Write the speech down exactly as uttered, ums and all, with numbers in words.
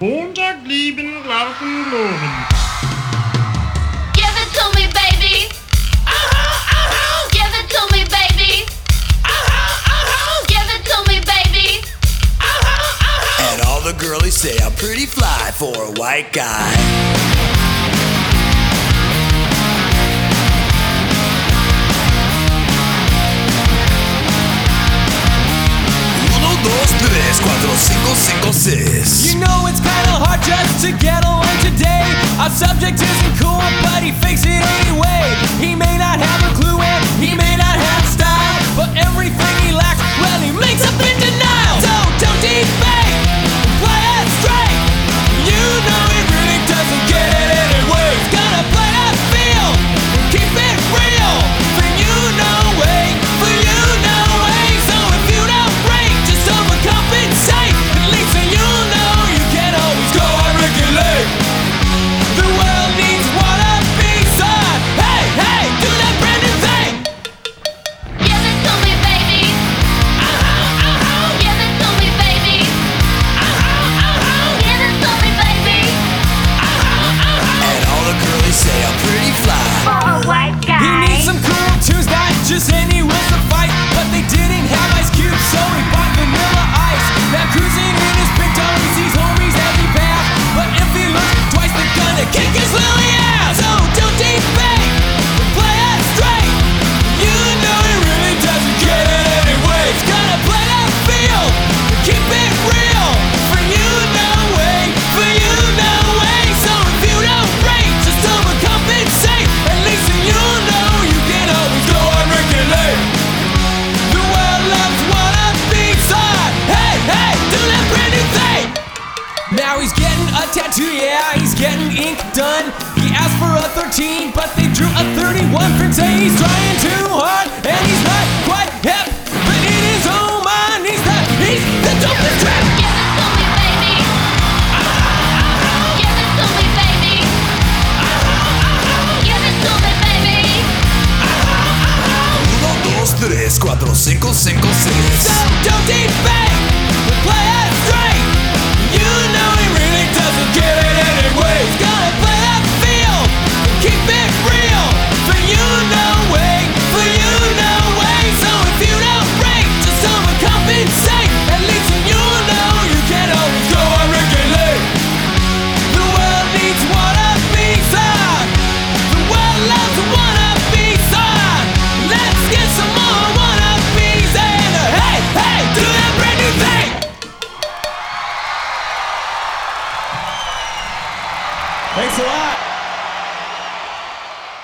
Montag lieben, laufen, loben. Give it to me, baby. Uh-huh, uh-huh. Give it to me, baby. Uh-huh, uh-huh. Give it to me, baby. Uh-huh, uh-huh. And all the girlies say I'm pretty fly for a white guy. You know it's kinda hard just to get along today. Our subject isn't cool, but he fakes it anyway. He may not have a clue and he may not have style, but everything he lacks, well, he makes up in denial. So don't debate, play it straight. You know he really doesn't get it anyway. He's gonna play that field, keep it real. For you no way, for you no way. So if you don't break, just overcompensate. At least so you know you can always go and regulate. The world needs wanna be side. Hey, hey, do that brand new thing. Give it to me, baby. Uh-huh, uh-huh. Give it to me, baby. Uh-huh, uh-huh. Give it to me, baby. Uh-huh, uh-huh. And all the girlies say I'm pretty fly. For a white guy. He needs some cool tunes, not just any wills to fight. But they didn't have Ice Cube, so he bought Vanilla Ice. Now cruising in his Pinto, he sees homies as he pass. But if he looks twice, they're gonna kick his lily ass. So don't debate, play it straight. You know he really doesn't get it anyway. He's gonna play that field, keep it real. For you no way, for you no way. So if you don't break, just overcompensate. At least so you know you can always go and regulate. The world loves wanna-be side. Hey, hey, do that brand new thing. Now he's getting a tattoo, yeah, he's getting ink done. He asked for a thirteen, but they drew a thirty-one. Friends say he's trying too hard, and he's not quite hip. But in his own mind, he's the, he's the dopest trap. Give it to me, baby. Uh-huh, give it to me, baby. Uh-huh, give it to me, baby. Uno, dos, tres, cuatro, cinco, cinco, seis. So don't debate, play it straight. You know he really doesn't get it anyway. He's gonna play that field, keep it real. For you no way, for you no way. So if you don't break, just overcompensate. At least you know you can always go and regulate. The world needs wanna-be side. The world loves a wanna-be side. Let's get some more wanna-bees and uh, hey, hey, do that brand new thing. Thanks a lot.